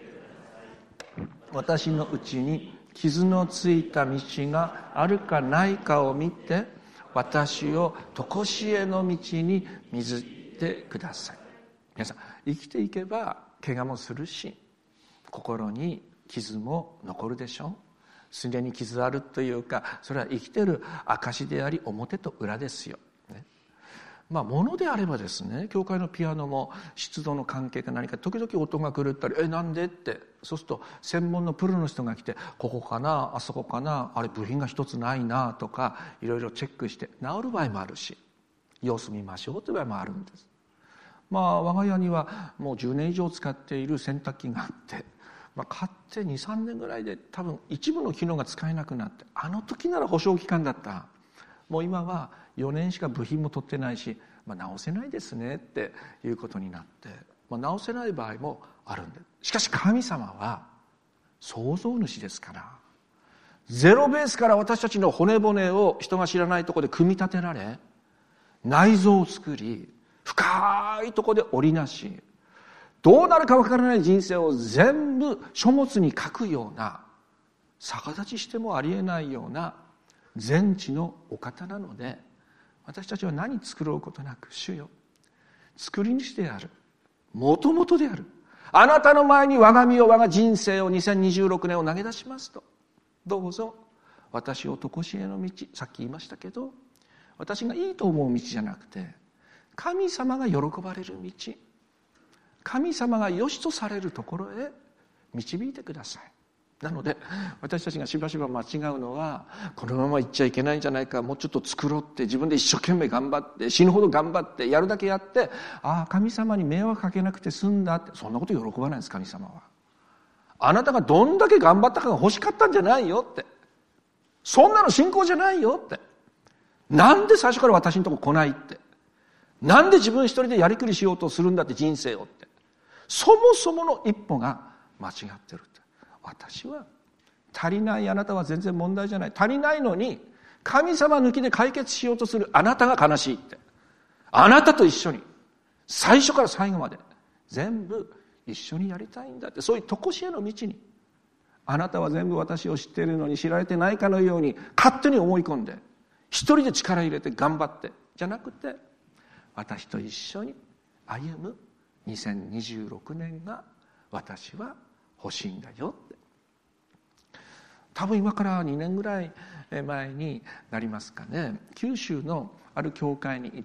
私のうちに傷のついた道があるかないかを見て私を常しえの道に導いてください。皆さん生きていけば怪我もするし心に傷も残るでしょう。すでに傷あるというか、それは生きてる証であり表と裏ですよ、ね。まあ物であればですね、教会のピアノも湿度の関係か何か時々音が狂ったり、えなんでって、そうすると専門のプロの人が来て、ここかなあそこかな、あれ部品が一つないなとかいろいろチェックして治る場合もあるし、様子見ましょうという場合もあるんです。まあ我が家にはもうじゅうねん以上使っている洗濯機があって、まあ、買ってに、さんねんぐらいで多分一部の機能が使えなくなって、あの時なら保証期間だった、もう今はよねんしか部品も取ってないし、まあ、直せないですねっていうことになって、まあ、直せない場合もあるんです。しかし神様は創造主ですから、 ゼロベースから私たちの骨骨を人が知らないところで組み立てられ、内臓を作り、深いところで織りなし、どうなるかわからない人生を全部書物に書くような、逆立ちしてもありえないような全知のお方なので、私たちは何作ろうことなく、主よ、作り主である、もともとであるあなたの前に我が身を、我が人生を、にせんにじゅうろくねんを投げ出しますと、どうぞ私を常しえの道、さっき言いましたけど、私がいいと思う道じゃなくて、神様が喜ばれる道、神様が良しとされるところへ導いてください。なので私たちがしばしば間違うのは、このまま行っちゃいけないんじゃないか、もうちょっと作ろうって自分で一生懸命頑張って、死ぬほど頑張ってやるだけやって、ああ神様に迷惑かけなくて済んだって、そんなこと喜ばないです。神様はあなたがどんだけ頑張ったかが欲しかったんじゃないよって、そんなの信仰じゃないよって、なんで最初から私のとこ来ないって、なんで自分一人でやりくりしようとするんだって、人生をって、そもそもの一歩が間違ってるって。私は足りない、あなたは全然問題じゃない、足りないのに神様抜きで解決しようとするあなたが悲しいって、あなたと一緒に最初から最後まで全部一緒にやりたいんだって、そういう常しえの道に、あなたは全部私を知っているのに知られてないかのように勝手に思い込んで、一人で力入れて頑張ってじゃなくて、私と一緒に歩むにせんにじゅうろくねんが私は欲しいんだよって。多分今からにねんぐらい前になりますかね、九州のある教会に行って、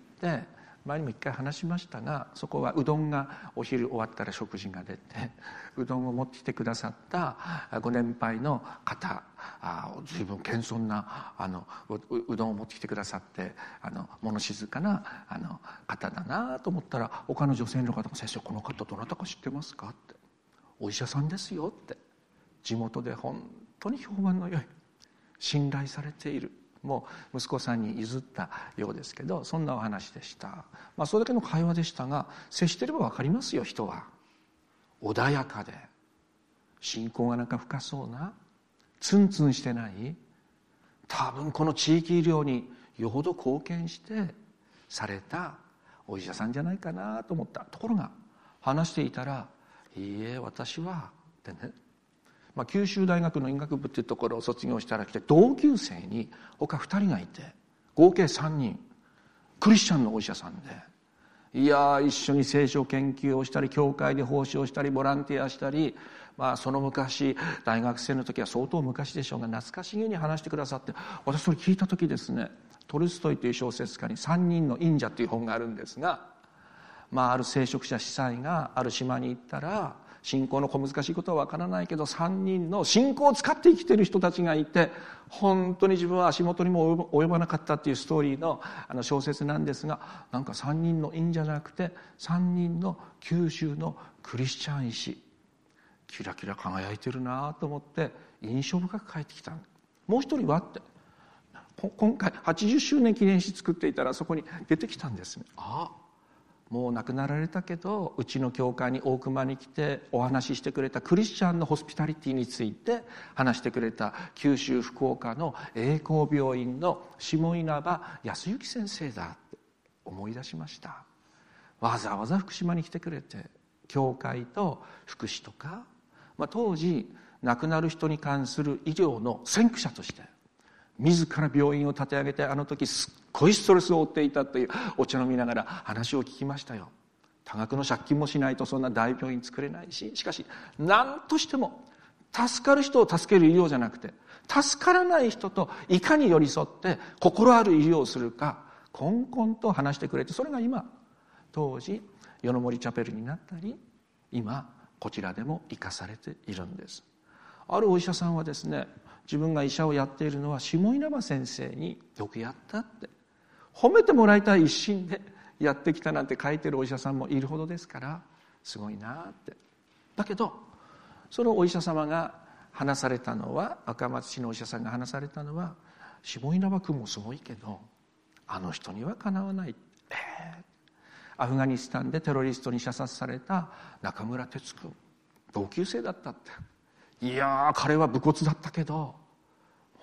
前にも一回話しましたが、そこはうどんがお昼終わったら食事が出て、うどんを持ってきてくださったご年配の方、随分謙遜なあの う, うどんを持ってきてくださって、あの物静かなあの方だなと思ったら、他の女性の方が、先生この方どなたか知ってますかって、お医者さんですよって、地元で本当に評判の良い、信頼されている、もう息子さんに譲ったようですけど、そんなお話でした。まあそれだけの会話でしたが、接していれば分かりますよ。人は穏やかで信仰がなんか深そうな、ツンツンしてない、多分この地域医療によほど貢献してされたお医者さんじゃないかなと思った。ところが話していたら、いいえ私はってね、まあ、九州大学の医学部っていうところを卒業したら来て、同級生に他ふたりがいて、合計さんにんクリスチャンのお医者さんで、いや一緒に聖書研究をしたり、教会で奉仕をしたり、ボランティアしたり、まあその昔大学生の時は相当昔でしょうが、懐かしげに話してくださって、私それ聞いた時ですね、トルストイという小説家にさんにんの忍者という本があるんですが、まあある聖職者司祭がある島に行ったら、信仰の小難しいことは分からないけど、さんにんの信仰を使って生きている人たちがいて、本当に自分は足元にも及ばなかったっていうストーリーのあの小説なんですが、なんかさんにんの院じゃなくてさんにんの九州のクリスチャン医師、キラキラ輝いてるなと思って印象深く帰ってきた。もう一人はって今回はちじゅっしゅうねん記念誌作っていたら、そこに出てきたんですね。ああ、もう亡くなられたけどうちの教会に大熊に来てお話ししてくれたクリスチャンのホスピタリティについて話してくれた九州福岡の栄光病院の下稲葉康之先生だって思い出しました。わざわざ福島に来てくれて、教会と福祉とか、まあ、当時亡くなる人に関する医療の先駆者として自ら病院を立て上げて、あの時すっごいストレスを負っていたというお茶飲みながら話を聞きましたよ。多額の借金もしないとそんな大病院作れないし、しかし何としても助かる人を助ける医療じゃなくて、助からない人といかに寄り添って心ある医療をするか、こんこんと話してくれて、それが今当時夜の森チャペルになったり、今こちらでも生かされているんです。あるお医者さんはですね、自分が医者をやっているのは下稲葉先生によくやったって褒めてもらいたい一心でやってきたなんて書いてるお医者さんもいるほどですから、すごいなって。だけどそのお医者様が話されたのは、赤松市のお医者さんが話されたのは、下稲葉君もすごいけどあの人にはかなわない、えー、アフガニスタンでテロリストに射殺された中村哲君、同級生だったって。いやー彼は武骨だったけど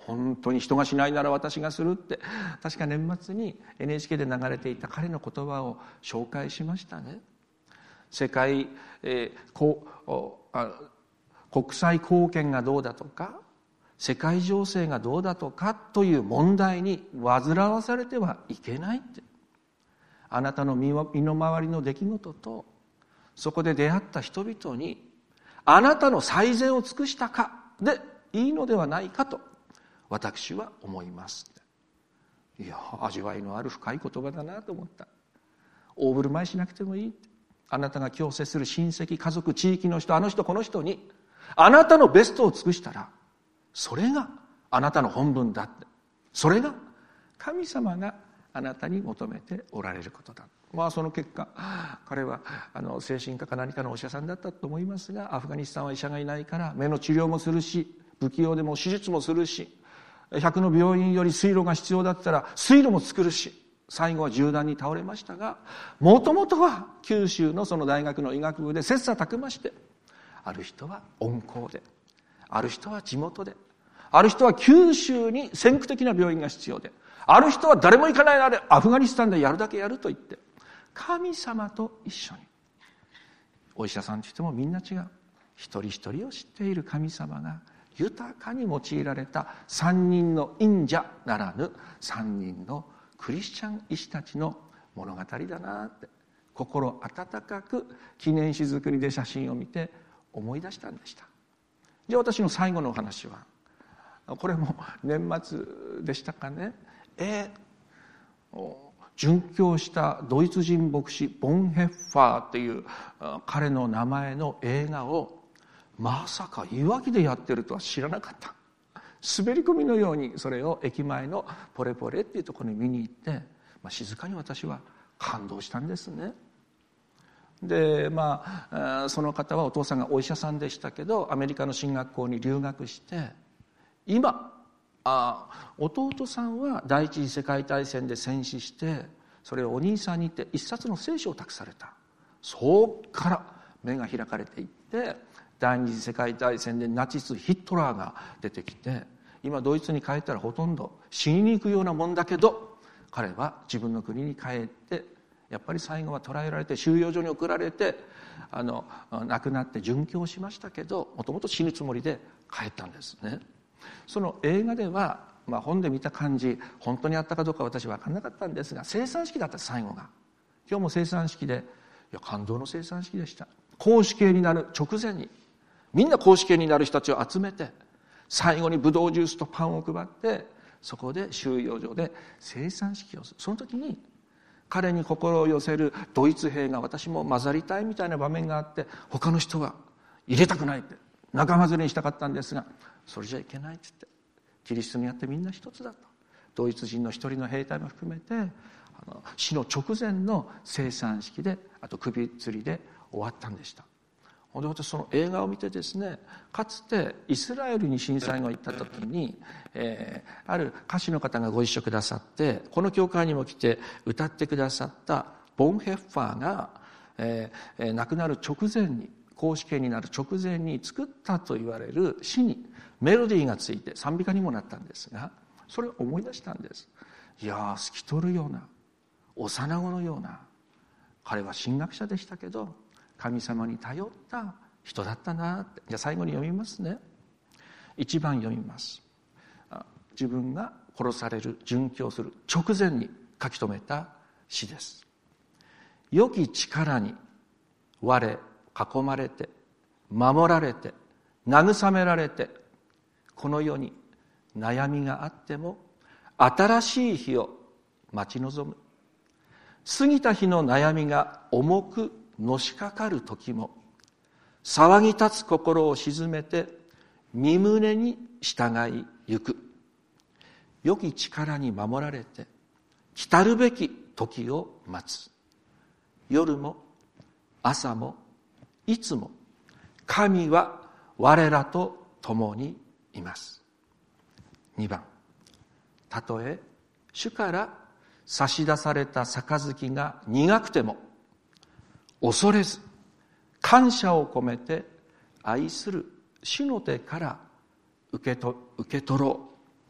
本当に人がしないなら私がするって、確か年末に エヌエイチケー で流れていた彼の言葉を紹介しましたね。世界、えー、こあ国際貢献がどうだとか、世界情勢がどうだとかという問題に煩わされてはいけないって。あなたの身の回りの出来事と、そこで出会った人々にあなたの最善を尽くしたかでいいのではないかと私は思います。いや、味わいのある深い言葉だなと思った。大振る舞いしなくてもいい。あなたが今日接する親戚、家族、地域の人、あの人この人にあなたのベストを尽くしたら、それがあなたの本分だって。それが神様があなたに求めておられることだ。まあその結果、彼はあの精神科か何かのお医者さんだったと思いますが、アフガニスタンは医者がいないから目の治療もするし、不器用でも手術もするし、百の病院より水路が必要だったら水路も作るし、最後は銃弾に倒れましたが、もともとは九州のその大学の医学部で切磋琢磨して、ある人は温厚で、ある人は地元で、ある人は九州に先駆的な病院が必要で、ある人は誰も行かないならアフガニスタンでやるだけやると言って、神様と一緒に、お医者さんといってもみんな違う、一人一人を知っている神様が豊かに用いられた三人の忍者ならぬ三人のクリスチャン医師たちの物語だなって、心温かく記念碑作りで写真を見て思い出したんでした。じゃあ私の最後のお話は、これも年末でしたかね。えー、殉教したドイツ人牧師ボンヘッファーっていう彼の名前の映画をまさかいわきでやってるとは知らなかった。滑り込みのようにそれを駅前のポレポレっていうところに見に行って、まあ、静かに私は感動したんですね。でまあその方はお父さんがお医者さんでしたけど、アメリカの進学校に留学して、今あ弟さんは第一次世界大戦で戦死して、それをお兄さんに言って一冊の聖書を託された。そこから目が開かれていって、第二次世界大戦でナチスヒットラーが出てきて、今ドイツに帰ったらほとんど死にに行くようなもんだけど、彼は自分の国に帰ってやっぱり最後は捕らえられて収容所に送られて、あの亡くなって殉教しましたけど、もともと死ぬつもりで帰ったんですね。その映画では、まあ、本で見た感じ本当にあったかどうか私は分からなかったんですが、生産式だった最後が。今日も生産式で、いや感動の生産式でした。公主刑になる直前にみんな公主刑になる人たちを集めて、最後にブドウジュースとパンを配って、そこで収容所で生産式をする。その時に彼に心を寄せるドイツ兵が、私も混ざりたいみたいな場面があって、他の人は入れたくないって仲間連れにしたかったんですが、それじゃいけないって言って、キリストにあってみんな一つだと。ドイツ人の一人の兵隊も含めて、あの死の直前の生産式で、あと首吊りで終わったんでした。ほんで私その映画を見てですね、かつてイスラエルに震災が行った時に、えー、ある歌手の方がご一緒くださって、この教会にも来て歌ってくださったボンヘッファーが、えー、亡くなる直前に、公主刑になる直前に作ったと言われる詩にメロディーがついて賛美歌にもなったんですが、それを思い出したんです。いやー、透き通るような、幼子のような、彼は神学者でしたけど神様に頼った人だったなって。じゃあ最後に読みますね。一番読みます。自分が殺される、殉教する直前に書き留めた詩です。良き力に我囲まれて、守られて、慰められて、この世に悩みがあっても新しい日を待ち望む。過ぎた日の悩みが重くのしかかる時も、騒ぎ立つ心を静めて身旨に従いゆく。良き力に守られて来たるべき時を待つ。夜も朝もいつも神は我らと共にいます。にばん、たとえ主から差し出された杯が苦くても恐れず感謝を込めて愛する主の手から受けと、受け取ろう。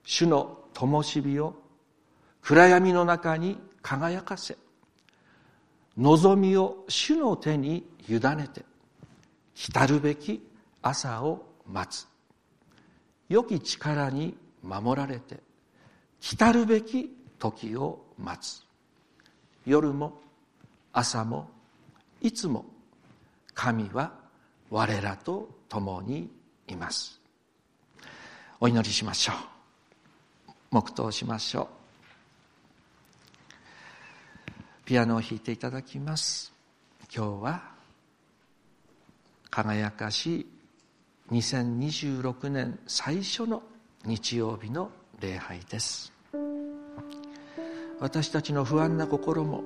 主の灯火を暗闇の中に輝かせ、望みを主の手に委ねて、来るべき朝を待つ。良き力に守られて、来るべき時を待つ。夜も朝もいつも神は我らと共にいます。お祈りしましょう。黙祷しましょう。ピアノを弾いていただきます。今日は輝かしいにせんにじゅうろくねん最初の日曜日の礼拝です。私たちの不安な心も、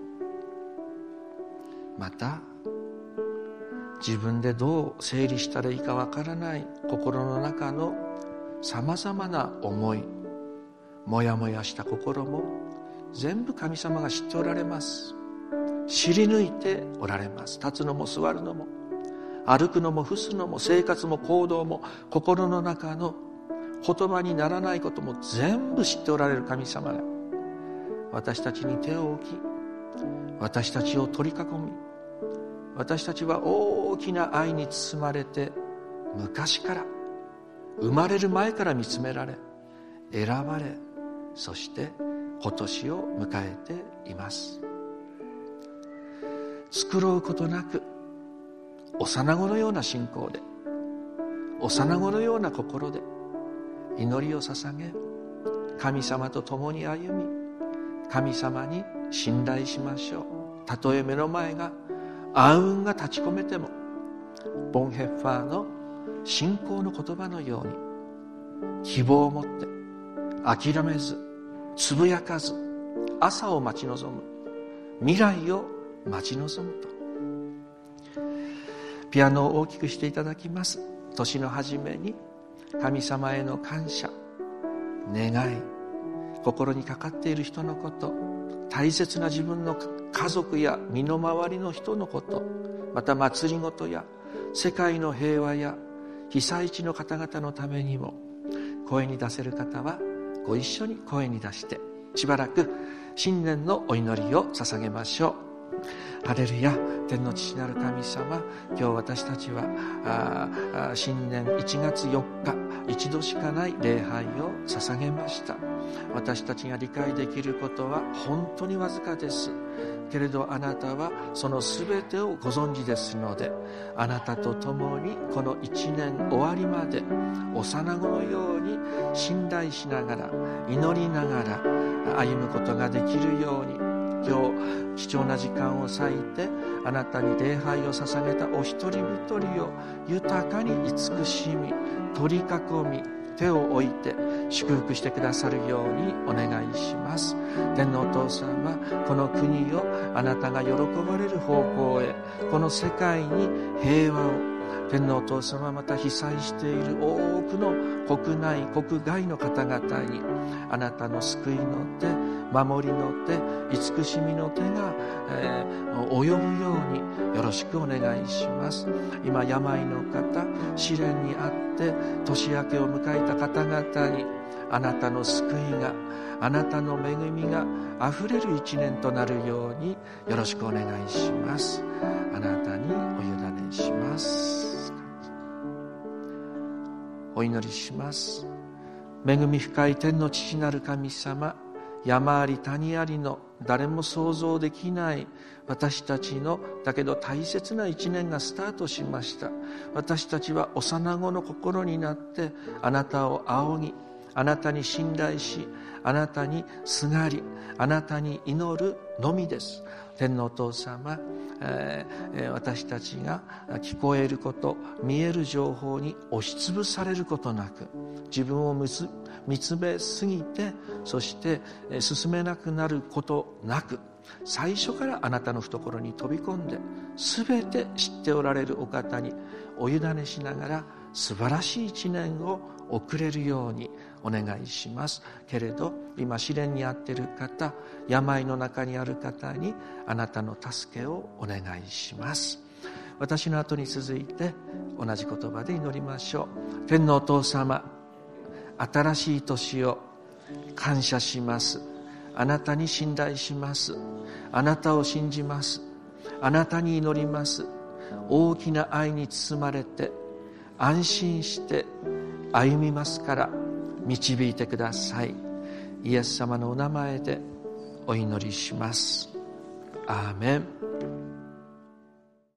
また自分でどう整理したらいいかわからない心の中のさまざまな思い、もやもやした心も全部神様が知っておられます。知り抜いておられます。立つのも座るのも歩くのも伏すのも生活も行動も心の中の言葉にならないことも全部知っておられる神様が私たちに手を置き、私たちを取り囲み、私たちは大きな愛に包まれて、昔から生まれる前から見つめられ、選ばれ、そして今年を迎えています。繕うことなく、幼子のような信仰で、幼子のような心で祈りを捧げ、神様と共に歩み、神様に信頼しましょう。たとえ目の前が暗雲が立ち込めても、ボンヘッファーの信仰の言葉のように、希望を持って諦めず、つぶやかず、朝を待ち望む、未来を待ち望むと。ピアノを大きくしていただきます。年の初めに神様への感謝、願い、心にかかっている人のこと、大切な自分の家族や身の回りの人のこと、また祭りごとや世界の平和や被災地の方々のためにも、声に出せる方はご一緒に声に出してしばらく新年のお祈りを捧げましょう。ハレルヤ。天の父なる神様、今日私たちはああ新年いちがつよっか、一度しかない礼拝を捧げました。私たちが理解できることは本当にわずかですけれど、あなたはそのすべてをご存知ですので、あなたと共にこの一年終わりまで幼子のように信頼しながら、祈りながら歩むことができるように、今日貴重な時間を割いてあなたに礼拝を捧げたお一人一人を豊かに慈しみ、取り囲み、手を置いて祝福してくださるようにお願いします。天のお父様、この国をあなたが喜ばれる方向へ、この世界に平和を、天のお父様、また被災している多くの国内国外の方々にあなたの救いの手、守りの手、慈しみの手が、えー、及ぶようによろしくお願いします。今病の方、試練にあって年明けを迎えた方々にあなたの救いが、あなたの恵みがあふれる一年となるようによろしくお願いします。あなたにお委ねします。お祈りします。恵み深い天の父なる神様、山あり谷ありの誰も想像できない私たちのだけど大切な一年がスタートしました。私たちは幼子の心になってあなたを仰ぎ、あなたに信頼し、あなたにすがり、あなたに祈るのみです。天のお父様、えー、私たちが聞こえること、見える情報に押しつぶされることなく、自分をむつ見つめすぎて、そして進めなくなることなく、最初からあなたの懐に飛び込んで、すべて知っておられるお方にお委ねしながら、素晴らしい一年を送れるようにお願いしますけれど、今試練に遭っている方、病の中にある方にあなたの助けをお願いします。私の後に続いて同じ言葉で祈りましょう。天のお父様、新しい年を感謝します。あなたに信頼します。あなたを信じます。あなたに祈ります。大きな愛に包まれて安心して歩みますから導いてください。イエス様のお名前でお祈りします。アーメン。